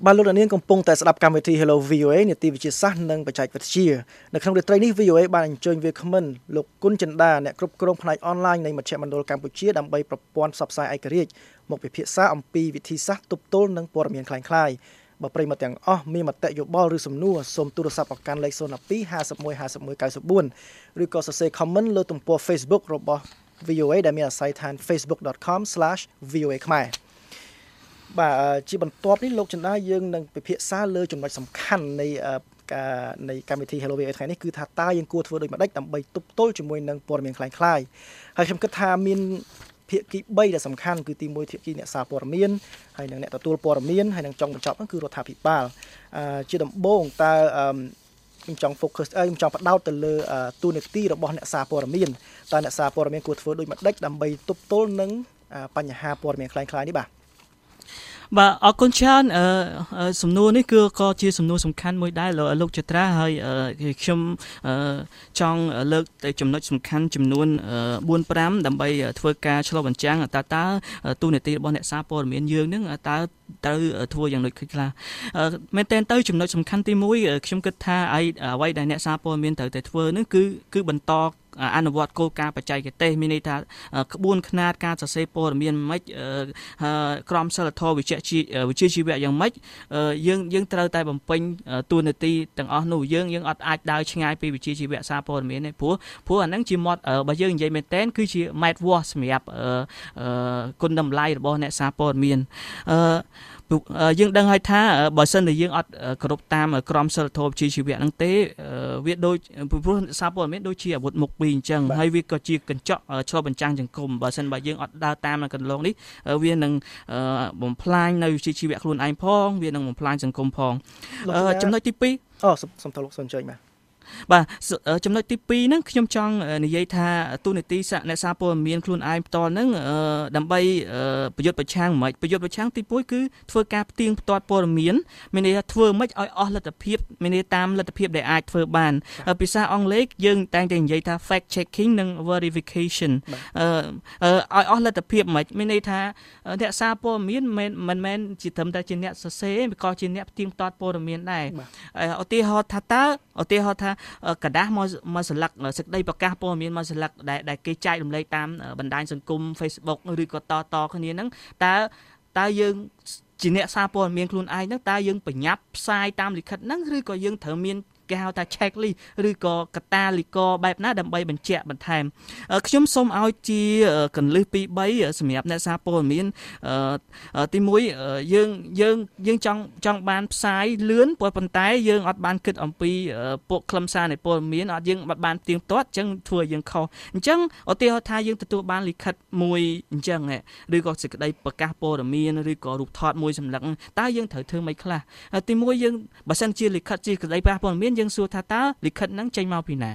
បាទលោកនាងកំពុងតែស្ដាប់កម្មវិធី Hello វី អូ เอ នាទីវិទ្យាសាស្ត្រនិងបច្ចេកវិទ្យានៅក្នុងរាត្រីនេះ វី អូ เอ បានអញ្ជើញវាគ្មិនលោកគុណចិន្តាអ្នកគ្រប់គ្រងផ្នែកអនឡាញនៃមជ្ឈមណ្ឌលកម្ពុជាដើម្បីប្រព័ន្ធផ្សព្វផ្សាយឯករាជ្យមកពិភាក្សាអំពីវិធីសាស្ត្រទប់ទល់នឹងព័ត៌មានคล้ายៗបើប្រិយមិត្តទាំងអស់មានមតិយោបល់ឬសំណួរសូមទូរស័ព្ទមកកាន់លេខศูนย์ หนึ่ง ห้า ห้า หนึ่ง ห้า หนึ่ง เก้า สี่ ឬក៏សរសេរ comment លើទំព័រ Facebook របស់ វី អូ เอ ដែលមានអាស័យដ្ឋាន facebook dot com slash v o a ខ្មែរបាទជាបន្ទាប់នេះលោកចិន្តាយើងនឹងពិភាក្សាលើចំណុចសំខាន់នៃការនៃកម្មវិធី Hello វី អូ เอ ថ្ងៃនេះគឺថាតើយើងគួរធ្វើដូចម្តេចដើម្បីទប់ទល់ជាមួយនឹងព័ត៌មានคล้ายៗហើយខ្ញុំគិតថាមានភាគី3ដែលសំខាន់គឺទី1ភាគីអ្នកសារព័ត៌មានហើយនិងអ្នកទទួលព័ត៌មានហើយនិងចុងបញ្ចប់ហ្នឹងគឺរដ្ឋាភិបាលជាដំបូងតើខ្ញុំចង់ focus អីខ្ញុំចង់ផ្ដោតទៅលើទូនាទីរបស់អ្នកសារព័ត៌មានតើអ្នកសារព័ត៌មានគួរធ្វើដូចម្តេចដើម្បីទប់ទល់នឹងបញ្ហាព័ត៌មានคล้ายៗនេះបាទបាទអរគុណច្រើនអឺសំណួរនេះគឺក៏ជាសំណួរសំខាន់មួយដែរលោកចត្រាហើយខ្ញុំចង់លើកទៅចំណុចសំខាន់ចំនួនបួន ប្រាំដើម្បីធ្វើការឆ្លុះបញ្ចាំងតើតើទូនាទីរបស់អ្នកសារព័ត៌មានយើងនឹងតើត្រូវធ្វើយ៉ាងដូចខ្លះមែនតើទៅចំណុចសំខាន់ទី1ខ្ញុំគិតថាអ្វីដែលអ្នកសារព័ត៌មានត្រូវតែធ្វើនឹងគឺគឺបន្តអនុវត្តគោលការណ៍បច្ចេកទេសមានន័យថាក្បួនខ្នាតការសរសេរព័ត៌មានមិនក្រមសីលធម៌វិជ្ជាវិជ្ជាជីវៈយ៉ាងម៉េចយើងយើងត្រូវតែបំពេញតួនាទីទាំងអស់នោះយើងយើងអត់អាចដើរឆ្ងាយពីវិជ្ជាជីវៈសារព័ត៌មានទេព្រោះព្រោះអាហ្នឹងជាមាត់បើយើងនិយាយមែនតើគឺជាម៉ែត្រវាស់សម្រាប់គុណតម្លៃរបស់អ្នកសារព័ត៌មានអឺយើងដឹងហើយថាបើសិនតែយើងអត់គោរពតាមក្រមសីលធម៌វិជ្ជាជីវៈហ្នឹងទេវាដូចព្រោះសារព័ត៌មានដូចជាអាវុធមុខពីរអញ្ចឹងហើយវាក៏ជាកញ្ចក់ឆ្លុះបញ្ចាំងសង្គមបើសិនបើយើងអត់ដើរតាមនៅកន្លងនេះវានឹងបំផ្លាញនៅវិជ្ជាជីវៈខ្លួនឯងផងវានឹងបំផ្លាញសង្គមផងចំណុចទី2 អូសំទោសលោកសុនជើញបាទបាទចំណុចទី2ហ្នឹងខ្ញុំចង់និយាយថាទូនាទីអ្នកសារព័ត៌មានខ្លួនឯងផ្ទាល់ហ្នឹងដើម្បីប្រយុទ្ធប្រឆាំងមិនប្រយុទ្ធប្រឆាំងទី1គឺធ្វើការផ្ទៀងផ្ទាត់ព័ត៌មានមានន័យថាធ្វើមិនឲ្យអស់លទ្ធភាពមានន័យតាមលទ្ធភាពដែលអាចធ្វើបានភាសាអង់គ្លេសយើងតែងតែនិយាយថា fact checking និង verification ឲ្យអស់លទ្ធភាពមិនមានន័យថាអ្នកសារព័ត៌មានមិនមិនមែនជាត្រឹមតែជាអ្នកសរសេរទេក៏ជាអ្នកផ្ទៀងផ្ទាត់ព័ត៌មានដែរឧទាហរណ៍ថាតើឧទាហរណ៍ថាกระดาษមកមកស្លឹកសេចក្តីប្រកាសព័ត៌មានមកស្លឹកដែលដែលគេចែករំលែកតាមបណ្ដាញសង្គម Facebook ឬក៏តតគ្នាហ្នឹងតើតើយើងជាអ្នកសារព័ត៌មានខ្លួនឯងហ្នឹងតើយើងបញ្ញាប់ផ្សាយតាមលិខិតហ្នឹងឬក៏យើងត្រូវមានគេហៅថា checklist ឬក៏កតាលីកបែបណាដើម្បីបញ្ជាក់បន្ថែមខ្ញុំសូមឲ្យជាកន្លឹះពីរបីសម្រាប់អ្នកសារព័ត៌មានទី1យើងយើងយើងចង់ចង់បានផ្សាយលឿនប៉ុន្តែយើងអត់បានគិតអំពីពួកខ្លឹមសារនៃព័ត៌មានអត់យើងអត់បានទៀងទាត់អញ្ចឹងធ្វើយើងខុសអញ្ចឹងឧទាហរណ៍ថាយើងទទួលបានលិខិតមួយអញ្ចឹងឬក៏សេចក្តីប្រកាសព័ត៌មានឬក៏រូបថតមួយសម្លឹកតើយើងត្រូវធ្វើម៉េចខ្លះទី1យើងបើសិនជាលិខិតជាសេចក្តីប្រកាសព័ត៌មានយើងសួរថាតើលិខិតហ្នឹងចេញមកពីណា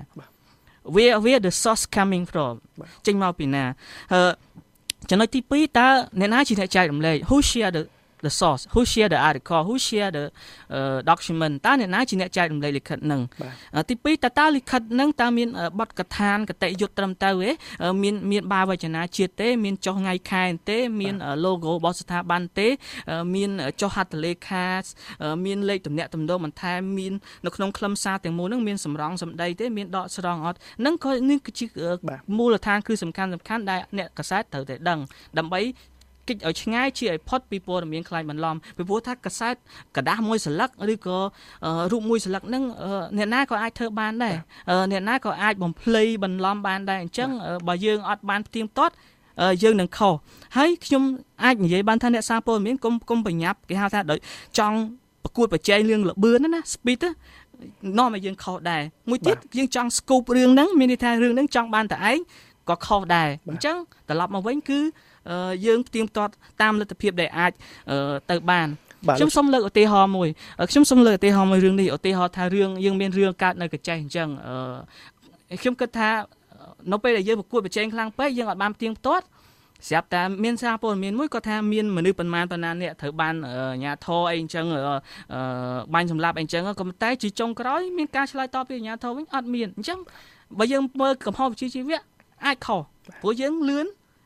where where the source coming from ចេញមកពីណាចំណុចទី2តើអ្នកណាជាអ្នកចែករំលែក who share the the source who share the article who share the uh, document តើអ្នកណាជាអ្នកចែករំលែកលិខិតហ្នឹងទី2តើតើលិខិតហ្នឹងតើមានបទកថានកតេយុត្តត្រឹមត្រូវទេមានមានបាវចនាជាតិទេមានចុះថ្ងៃខែទេមាន logo របស់ស្ថាប័នទេមានចុះហត្ថលេខាមានលេខទំនាក់ទំនងបន្ថែមមាននៅក្នុងខ្លឹមសារទាំងមូលហ្នឹងមានសម្រងសម្ដីទេមានដកស្រង់អត់ហ្នឹងក៏នេះគឺជាមូលដ្ឋានគឺសំខាន់សំខាន់ដែលអ្នកកាសែតត្រូវតែដឹងដើម្បីគិតឲ្យឆ្ងាយជាឲ្យផុតពីព័ត៌មានខ្លាញ់បន្លំពីព្រោះថាកាសែតกระดาษមួយស្លឹកឬក៏រូបមួយស្លឹកហ្នឹងអ្នកណាក៏អាចធ្វើបានដែរអ្នកណាក៏អាចបំភ្លៃបន្លំបានដែរអញ្ចឹងបើយើងអត់បានផ្ទៀងផ្ទាត់យើងនឹងខុសហើយខ្ញុំអាចនិយាយបានថាអ្នកសារព័ត៌មានកុំកុំប្រញាប់គេហៅថាដូចចង់ប្រកួតប្រជែងរឿងលបឿនណា speed នាំឲ្យយើងខុសដែរមួយទៀតយើងចង់ scoop រឿងហ្នឹងមានន័យថារឿងហ្នឹងចង់បានតែឯងក៏ខុសដែរអញ្ចឹងត្រឡប់មកវិញគឺយើងផ្ទៀងផ្ទាត់តាមលទ្ធភាពដែលអាចទៅបានខ្ញុំសូមលើកឧទាហរណ៍មួយខ្ញុំសូមលើកឧទាហរណ៍មួយរឿងនេះឧទាហរណ៍ថារឿងយើងមានរឿងកើតនៅកញ្ចេះអញ្ចឹងខ្ញុំគិតថានៅពេលដែលយើងប្រកួតប្រជែងខ្លាំងពេកយើងអត់បានផ្ទៀងផ្ទាត់ស្រាប់តែមានសារព័ត៌មានមួយគាត់ថាមានមនុស្សប៉ុន្មានប៉ុណ្ណាអ្នកត្រូវបានអាជ្ញាធរអីអញ្ចឹងបាញ់សម្លាប់អីអញ្ចឹងក៏តែជាចុងក្រោយមានការឆ្លើយតបពីអាជ្ញាធរវិញអត់មានអញ្ចឹងបើយើងមើលកំហុសវិជ្ជាជីវៈអាចខុសព្រោះយើងលឿន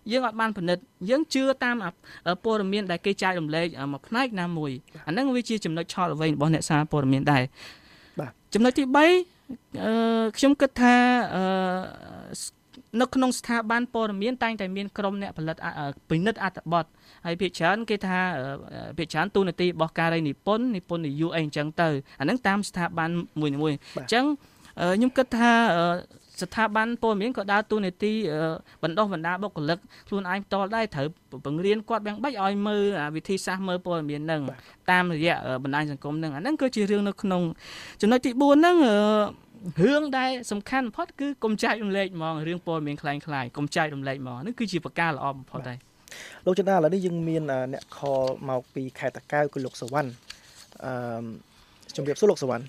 យើងអត់បានពិនិត្យយើងជឿតាមព័ត៌មានដែលគេចែករំលែកមួយផ្នែកណាមួយអាហ្នឹងវាជាចំណុចឆល់អ្វីរបស់អ្នកសារព័ត៌មានដែរបាទចំណុចទី3អឺខ្ញុំគិតថាអឺនៅក្នុងស្ថាប័នព័ត៌មានតែងតែមានក្រុមអ្នកផលិតពិនិត្យអត្ថបទហើយភាគច្រើនគេថាភាគច្រើនទូនាទីរបស់ការិយានិពន្ធនិពន្ធនយោបាយអីអញ្ចឹងទៅអាហ្នឹងតាមស្ថាប័នមួយៗអញ្ចឹងខ្ញុំគិតថាស្ថាប័នព័ត៌មានក៏ដើរតួនាទីបណ្ដុះបណ្ដាលបុគ្គលិកខ្លួនឯងផ្ទាល់ដែរត្រូវបង្រៀនគាត់យ៉ាងម៉េចឲ្យមើលវិធីសាស្ត្រមើលព័ត៌មានហ្នឹងតាមរយៈបណ្ដាញសង្គមហ្នឹងអាហ្នឹងគឺជារឿងនៅក្នុងចំណុចទី4ហ្នឹងរឿងដែលសំខាន់បំផុតគឺកុំចែករំលែកហ្មងរឿងព័ត៌មានคล้ายៗកុំចែករំលែកហ្មងហ្នឹងគឺជាប្រការល្អបំផុតដែរលោកចន្ទឥឡូវនេះយើងមានអ្នកខលមកពីខេត្តតាកែវគឺលោកសវណ្ណអឺជំរាបសួរលោកសវណ្ណ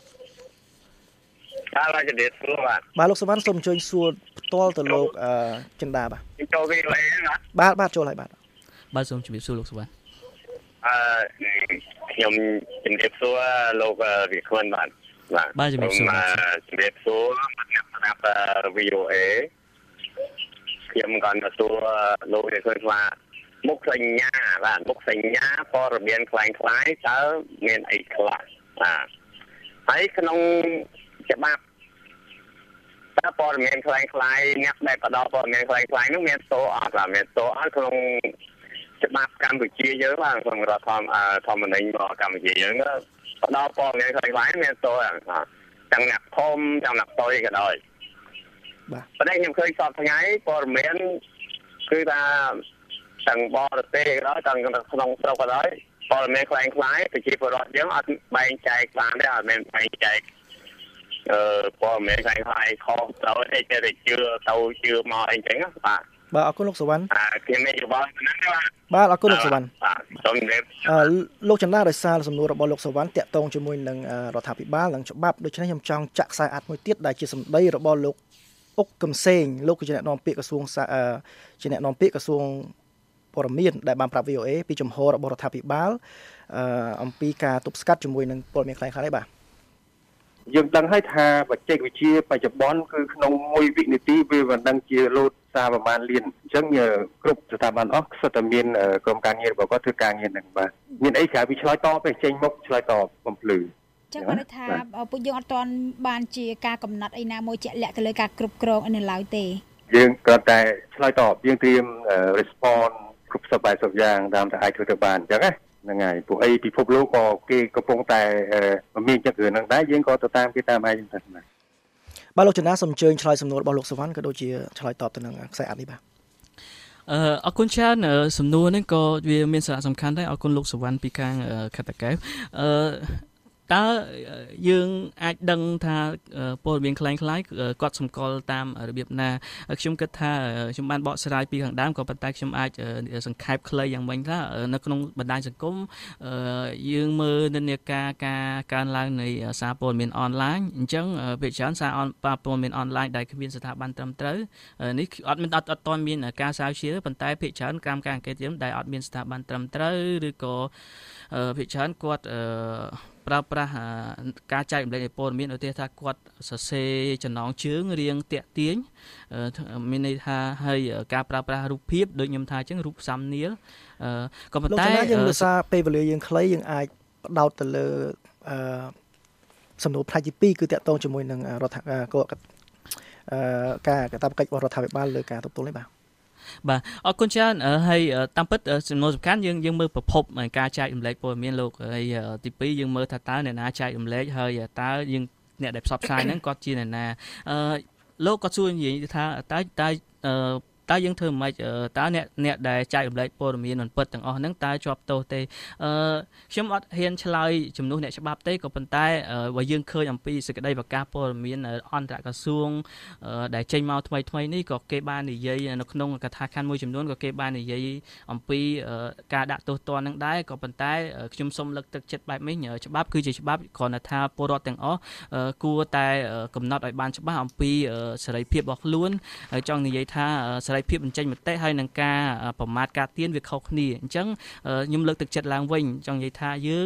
បាទជំរាបសួរបាទបាទលោកសវណ្ណសូមអញ្ជើញសួរផ្ទាល់ទៅលោកអឺចិន្តាបាទចូលវីលេណាបាទបាទចូលហើយបាទបាទសូមជំរាបសួរលោកសវណ្ណអឺខ្ញុំជំរាបសួរលោកវិក្កាមបាទបាទបាទជំរាបសួរជំរាបសួរអ្នកស្ដាប់ វី អូ អេ ខ្ញុំក៏ទៅសួរលោកវិក្កាមថាមុខសញ្ញាបាទមុខសញ្ញាព័ត៌មានคล้ายៗតើមានអីខ្លះបាទហើយក្នុងច្បាប់តើព័ត៌មានคล้ายៗអ្នកដែលផ្ដល់ព័ត៌មានคล้ายៗនោះមានតោអត់បាទមានតោអត់ក្នុងច្បាប់កម្ពុជាយើងបាទក្នុងរដ្ឋធម្មនុញ្ញរបស់កម្ពុជាយើងផ្ដល់ព័ត៌មានคล้ายៗមានតោទាំងអ្នកធំទាំងអ្នកតូចក៏ដោយបាទប៉ុន្តែខ្ញុំឃើញសពថ្ងៃព័ត៌មានគឺថាទាំងបរទេសក៏ដោយទាំងក្នុងស្រុកក៏ដោយព័ត៌មានคล้ายៗប្រជាពលរដ្ឋយើងអត់បែងចែកបានទេអត់មានបែងចែកអឺព័ត៌មានคล้ายៗខុសត្រូវតែគេទៅជឿទៅជឿមកអីចឹងបាទបាទអរគុណលោកសវណ្ណអឺខ្ញុំមានយោបល់ហ្នឹងបាទបាទអរគុណលោកសវណ្ណបាទសូមជម្រាបអឺលោកចន្ទដោយសារសំណួររបស់លោកសវណ្ណតាក់ទងជាមួយនឹងរដ្ឋាភិបាលនិងច្បាប់ដូច្នេះខ្ញុំចង់ចាក់ខ្សែអាត់មួយទៀតដែលជាសម្ដីរបស់លោកអុកកឹមសេងលោកគឺជាអ្នកនាំពាក្យក្រសួងជាអ្នកនាំពាក្យក្រសួងព័ត៌មានដែលបានប្រាប់ វី អូ អេ ពីជំហររបស់រដ្ឋាភិបាលអឺអំពីការទប់ស្កាត់ជាមួយនឹងព័ត៌មានคล้ายៗនេះបាទយើងដឹងហើយថាបច្ចេកវិទ្យាបច្ចុប្បន្នគឺក្នុងមួយវិនាទីវាមិនដឹងជាលោតសារប្រមាណលានអញ្ចឹងគ្រប់ស្ថាប័នអស់សុទ្ធតែមានក្រុមការងាររបស់គាត់ធ្វើការងារហ្នឹងបាទមានអីក្រៅពីឆ្លើយតបទេចេញមុខឆ្លើយតបបំភ្លឺចឹងគាត់ថាពួកយើងអត់ទាន់បានជាការកំណត់អីណាមួយជាក់លាក់ទៅលើការគ្រប់គ្រងនៅឡើយទេយើងគ្រាន់តែឆ្លើយតបយើងត្រៀម response គ្រប់សពបែបសពយ៉ាងតាមតែអាចធ្វើទៅបានអញ្ចឹងណាហ្នឹងហើយពួកអីពិភពលោកក៏គេកំពុងតែមានចិត្តរឿងហ្នឹងដែរយើងក៏ទៅតាមគេតាមឯងទៅណាបាទលោកចន្ទសូមអញ្ជើញឆ្លើយសំណួររបស់លោកសវណ្ណក៏ដូចជាឆ្លើយតបទៅនឹងខ្សែអាត់នេះបាទអឺអរគុណច្រើនសំណួរនេះក៏វាមានសារៈសំខាន់ដែរអរគុណលោកសវណ្ណពីខាងខេត្តតាកែវអឺតើយើងអាចដឹងថាព័ត៌មានคล้ายៗគាត់សម្គាល់តាមរបៀបណាខ្ញុំគិតថាខ្ញុំបានបកស្រាយពីខាងដើមក៏ប៉ុន្តែខ្ញុំអាចសង្ខេបខ្លីយ៉ាងវិញថានៅក្នុងបណ្ដាញសង្គមយើងមើលនិន្នាការការកើនឡើងនៃសារព័ត៌មានអនឡាញអញ្ចឹងភាគច្រើនសារព័ត៌មានអនឡាញដែលគ្មានស្ថាប័នត្រឹមត្រូវនេះអត់មានអត់អត់ទាន់មានការស្រាវជ្រាវប៉ុន្តែភាគច្រើនកម្មការអង្កេតយើងដែលអត់មានស្ថាប័នត្រឹមត្រូវឬក៏ភាគច្រើនគាត់ប្រើប្រាស់ការចែករំលែកព័ត៌មានឧទាហរណ៍ថាគាត់សរសេរចំណងជើងរៀងតាក់ទាញមានន័យថាហើយការប្រើប្រាស់រូបភាពដូចខ្ញុំថាអញ្ចឹងរូបសំនាលក៏ប៉ុន្តែលោកយើងដោយសារពេលវេលាយើងខ្លីយើងអាចផ្ដោតទៅលើអឺសំណួរផ្នែកទីពីរគឺតាក់ទងជាមួយនឹងរដ្ឋអឺការកាតព្វកិច្ចរបស់រដ្ឋាភិបាលលើការទប់ទល់នេះបាទបាទអរគុណច្រើនហើយតាមពិតសំណួរសំខាន់យើងយើងមើលប្រភពការចែករំលែកព័ត៌មានលោកហើយទីពីរយើងមើលថាតើអ្នកណាចែករំលែកហើយតើយើងអ្នកដែលផ្សព្វផ្សាយហ្នឹងគាត់ជាអ្នកណាអឺលោកគាត់សួរនិយាយថាតើតើអឺតើយើងធ្វើមិនតើអ្នកអ្នកដែលចែករំលែកព័ត៌មានមិនពិតទាំងអស់ហ្នឹងតើជាប់ទោសទេអឺខ្ញុំអត់ហ៊ានឆ្លើយជំនួសអ្នកច្បាប់ទេក៏ប៉ុន្តែបើយើងឃើញអំពីសេចក្តីប្រកាសព័ត៌មានអន្តរក្រសួងដែលចេញមកថ្មីថ្មីនេះក៏គេបាននិយាយនៅក្នុងកថាខណ្ឌមួយចំនួនក៏គេបាននិយាយអំពីការដាក់ទោសទណ្ឌហ្នឹងដែរក៏ប៉ុន្តែខ្ញុំសូមលើកទឹកចិត្តបែបនេះច្បាប់គឺជាច្បាប់គ្រាន់តែថាពលរដ្ឋទាំងអស់គួរតែកំណត់ឲ្យបានច្បាស់អំពីសេរីភាពរបស់ខ្លួនចង់និយាយថាសេរីភាពបញ្ចេញមតិហើយនឹងការប្រមាថការទៀនវាខុសគ្នាអញ្ចឹងខ្ញុំលើកទឹកចិត្តឡើងវិញចង់និយាយថាយើង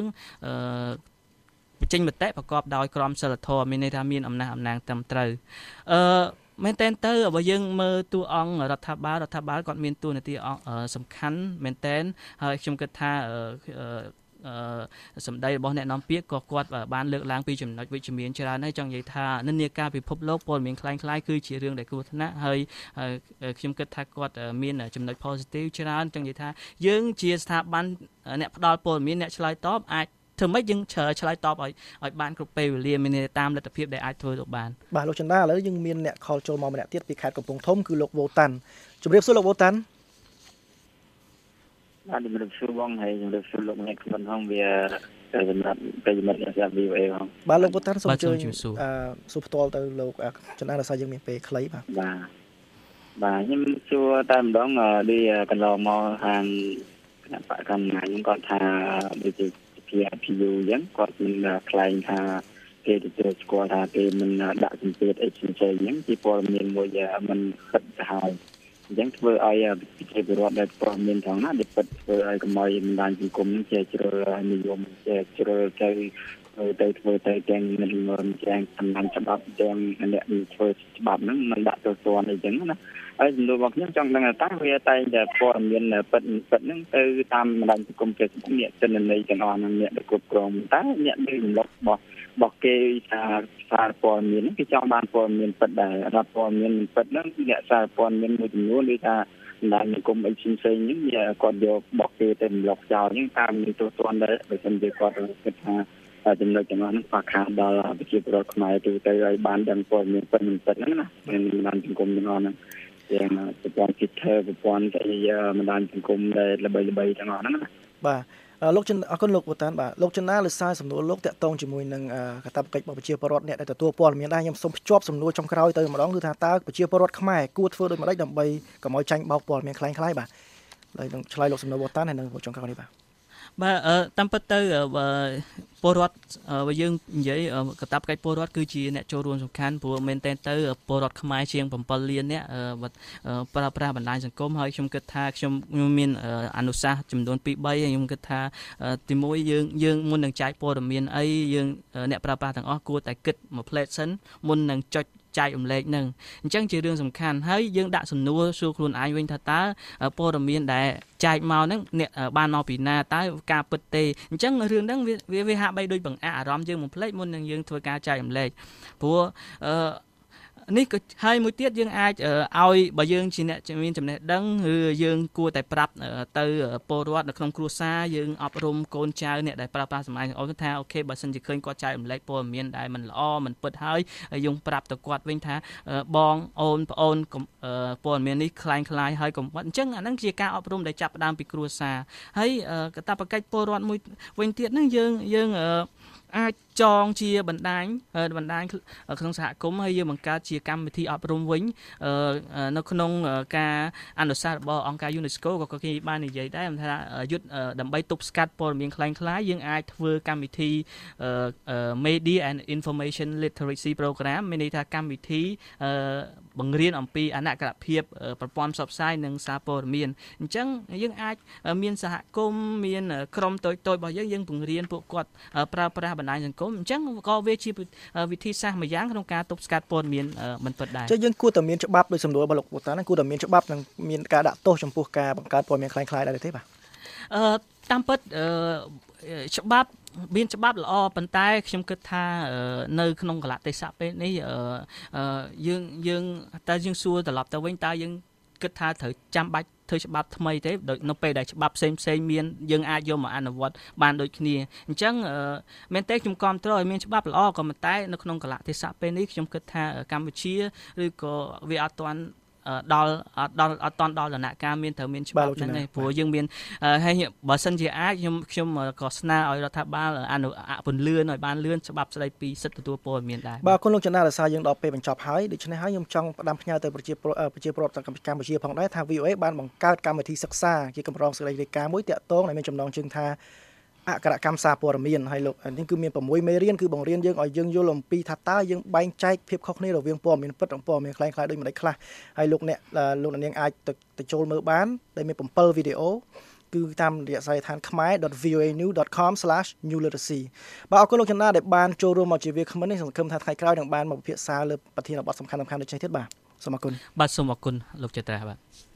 បញ្ចេញមតិប្រកបដោយក្រមសីលធម៌មានន័យថាមានអំណះអំណាងត្រឹមត្រូវអឺមែនតើទៅបើយើងមើលតួអង្គរដ្ឋាភិបាលរដ្ឋាភិបាលគាត់មានតួនាទីសំខាន់មែនតើហើយខ្ញុំគិតថាអឺសម្ដីរបស់អ្នកនាំពាក្យក៏គាត់បានលើកឡើងពីចំណុចវិជ្ជមានច្រើនហើយចង់និយាយថានិន្នាការពិភពលោកព័ត៌មានคล้ายៗគឺជារឿងដែលគ្រោះថ្នាក់ហើយខ្ញុំគិតថាគាត់មានចំណុច positive ច្រើនចង់និយាយថាយើងជាស្ថាប័នអ្នកផ្ដល់ព័ត៌មានអ្នកឆ្លើយតបអាចធ្វើម៉េចយើងឆ្លើយតបឲ្យឲ្យបានគ្រប់ពេលវេលាមានតាមលទ្ធភាពដែលអាចធ្វើទៅបានបាទលោកចន្ទាឥឡូវយើងមានអ្នកខលចូលមកម្នាក់ទៀតពីខេត្តកំពង់ធំគឺលោកវ៉ូតាន់ជម្រាបសួរលោកវ៉ូតាន់បាទជំរាបសួរបងហើយជំរាបសួរលោកអ្នកខ្ញុំផងវាសម្រាប់ប្រិយមិត្តរបស់ វី អូ អេ ផងបាទលោកវ៉ូតាន់សូមអញ្ជើញអឺសួរផ្ទាល់ទៅលោកចន្ទារសាយើងមានពេលខ្លីបាទបាទបាទខ្ញុំសួរតែម្ដងដូចកន្លងមកខាងគណៈបកកម្មាខ្ញុំគាត់ថាដូចជាពី พี ยู អញ្ចឹងគាត់មិនខ្លែងថាគេទទួលស្គាល់ថាគេមិនដាក់សម្ពាធអីផ្សេងៗអញ្ចឹងជាព័ត៌មានមួយមិនពិតទៅហើយអញ្ចឹងធ្វើឲ្យប្រជាពលរដ្ឋដែលព័ត៌មានផងណាដែលពិតធ្វើឲ្យកុំឲ្យបណ្ដាញសង្គមជាជ្រុលនិយមជាជ្រុលទៅទៅធ្វើទៅទាំងមិនមិនចាំសំណាញ់ច្បាប់ទាំងអ្នកធ្វើច្បាប់ហ្នឹងមិនដាក់ទៅទណ្ឌអីចឹងណាហើយចំនួនរបស់ខ្ញុំចង់ដឹងថាវាតែតែព័ត៌មានពិតពិតហ្នឹងទៅតាមបណ្ដាញសង្គម Facebook អ្នកទិន្នន័យទាំងអស់ហ្នឹងអ្នកដែលគ្រប់គ្រងតែអ្នកដែលរំលឹករបស់របស់គេថាសារព័ត៌មានគេចង់បានព័ត៌មានពិតដែររដ្ឋព័ត៌មានពិតហ្នឹងអ្នកសារព័ត៌មានមួយចំនួនដូចថាបណ្ដាញសង្គមអីផ្សេងៗហ្នឹងវាគាត់យករបស់គេទៅរំលឹកចោលហ្នឹងតាមមានទោះទណ្ឌដែរបើមិនជាគាត់គិតថាចំណុចទាំងអស់ហ្នឹងខ្វះខាតដល់ប្រជាពលរដ្ឋខ្មែរទូទៅឲ្យបានដឹងព័ត៌មានពិតមិនពិតហ្នឹងណាមានបណ្ដាញសង្គមទាំងអស់ហ្នឹងទាំងប្រព័ន្ធ Twitter ប្រព័ន្ធអីបណ្ដាញសង្គមដែលល្បីៗទាំងអស់ហ្នឹងណាបាទលោកចិនអរគុណលោកវ៉ូតាន់បាទលោកចិនណាលើសារសំណួរលោកតាក់ទងជាមួយនឹងកាតព្វកិច្ចរបស់ប្រជាពលរដ្ឋអ្នកដែលទទួលព័ត៌មានដែរខ្ញុំសូមភ្ជាប់សំណួរចុងក្រោយទៅម្ដងគឺថាតើប្រជាពលរដ្ឋខ្មែរគួរធ្វើដូចម្តេចដើម្បីកុំឲ្យចាញ់បោកព័ត៌មានคล้ายៗបាទហើយនឹងឆ្លើយលោកសំណួរវ៉ូតាន់ហើយនឹងចុងក្រោយនេះបាទបាទតាមពិតទៅពលរដ្ឋបើយើងនិយាយកាតព្វកិច្ចពលរដ្ឋគឺជាអ្នកចូលរួមសំខាន់ព្រោះមែនតើទៅពលរដ្ឋខ្មែរជាងbảyលានអ្នកប្រើប្រាស់បណ្ដាញសង្គមហើយខ្ញុំគិតថាខ្ញុំមានអនុសាសន៍ចំនួនពីរ បីហើយខ្ញុំគិតថាទីមួយយើងយើងមុននឹងចែកព័ត៌មានអីយើងអ្នកប្រើប្រាស់ទាំងអស់គួរតែគិតមួយផ្លេតសិនមុននឹងចុចចែករំលែកនឹងអញ្ចឹងជារឿងសំខាន់ហើយយើងដាក់សំណួរសួរខ្លួនឯងវិញថាតើព័ត៌មានដែលចែកមកហ្នឹងអ្នកបានមកពីណាតើការពិតទេអញ្ចឹងរឿងហ្នឹងវាវាហាក់បីដូចបង្អាក់អារម្មណ៍យើងបំភ្លេចមុននឹងយើងធ្វើការចែករំលែកព្រោះអឺនេះក៏ហើយមួយទៀតយើងអាចឲ្យបើយើងជាអ្នកមានចំណេះដឹងឬយើងគួរតែប្រាប់ទៅពលរដ្ឋនៅក្នុងគ្រួសារយើងអប់រំកូនចៅអ្នកដែលប្រើប្រាស់សម្លេងអូនថាអូខេបើសិនជាឃើញគាត់ចែករំលែកព័ត៌មានដែលមិនល្អមិនពិតហើយយើងប្រាប់ទៅគាត់វិញថាបងអូនប្អូនព័ត៌មាននេះคล้ายៗហើយកុំបាត់អញ្ចឹងអាហ្នឹងជាការអប់រំដែលចាប់ផ្ដើមពីគ្រួសារហើយកាតព្វកិច្ចពលរដ្ឋមួយវិញទៀតហ្នឹងយើងយើងអាចចងជាបណ្ដាញបណ្ដាញក្នុងសហគមន៍ហើយយើងបង្កើតជាកម្មវិធីអប់រំវិញនៅក្នុងការអនុសាសន៍របស់អង្គការ UNESCO ក៏គេបាននិយាយដែរថាយុទ្ធដើម្បីទប់ស្កាត់ព័ត៌មានคล้ายៗយើងអាចធ្វើកម្មវិធី Media and Information Literacy Program មានន័យថាកម្មវិធីបង្រៀនអំពីអនក្ខភាពប្រព័ន្ធផ្សព្វផ្សាយនិងសារព័ត៌មានអញ្ចឹងយើងអាចមានសហគមន៍មានក្រុមតូចៗរបស់យើងយើងបង្រៀនពួកគាត់ប្រើប្រាស់បណ្ដាញសង្គមអញ្ចឹងក៏វាជាវិធីសាស្ត្រមួយយ៉ាងក្នុងការទប់ស្កាត់ព័ត៌មានមិនពិតដែរអញ្ចឹងយើងគួរតែមានច្បាប់ដោយសំណួររបស់លោកវ៉ូតាន់គួរតែមានច្បាប់និងមានការដាក់ទោសចំពោះការបង្កើតព័ត៌មានคล้ายៗដែរទេបាទអឺតាមពិតច្បាប់មានច្បាប់ល្អប៉ុន្តែខ្ញុំគិតថានៅក្នុងកលៈទេសៈពេលនេះយើងយើងតែយើងសួរត្រឡប់ទៅវិញតើយើងគិតថាត្រូវចាំបាច់ធ្វើច្បាប់ថ្មីទេនៅពេលដែលច្បាប់ផ្សេងផ្សេងមានយើងអាចយកមកអនុវត្តបានដូចគ្នាអញ្ចឹងមែនទេខ្ញុំគាំទ្រឲ្យមានច្បាប់ល្អក៏ប៉ុន្តែនៅក្នុងកលៈទេសៈពេលនេះខ្ញុំគិតថាកម្ពុជាឬក៏វាអត់ទាន់ដល់ដល់អត់តន់ដល់ដំណាក់កាលមានត្រូវមានច្បាប់ហ្នឹងឯងព្រោះយើងមានហើយបើសិនជាអាចខ្ញុំខ្ញុំក៏ស្នើឲ្យរដ្ឋាភិបាលអនុពន្លឿនឲ្យបានលឿនច្បាប់ស្តីពីសិទ្ធិទទួលព័ត៌មានដែរបាទអរគុណលោកចន្ទរសាយើងដល់ពេលបញ្ចប់ហើយដូច្នេះហើយខ្ញុំចង់ផ្ដាំផ្ញើទៅប្រជាប្រជាពលរដ្ឋកម្ពុជាផងដែរថា វី អូ អេ បានបង្កើតកម្មវិធីសិក្សាជាកម្រងសេចក្តីរាយការណ៍មួយតាក់ទងដែលមានចំណងជើងថាអក្ខរកម្មសារព័ត៌មានហើយលោកនេះគឺមាន6មេរៀនគឺបង្រៀនយើងឲ្យយើងយល់អំពីថាតើយើងបែងចែកភាពខុសគ្នារវាងព័ត៌មានពិតនិងព័ត៌មានคล้ายៗដូចម្តេចខ្លះហើយលោកអ្នកលោកនាងអាចទៅចូលមើលបានដែលមាន7វីដេអូគឺតាមរយៈសារឋាន khmer dot v o a news dot com slash new literacy បាទអរគុណលោកចន្ទរាដែលបានចូលរួមមកជាវាគ្មិននេះសង្ឃឹមថាថ្ងៃក្រោយនឹងបានមកពិភាក្សាលើប្រធានបទសំខាន់ៗដូចនេះទៀតបាទសូមអរគុណបាទសូមអរគុណលោកចត្រាបាទ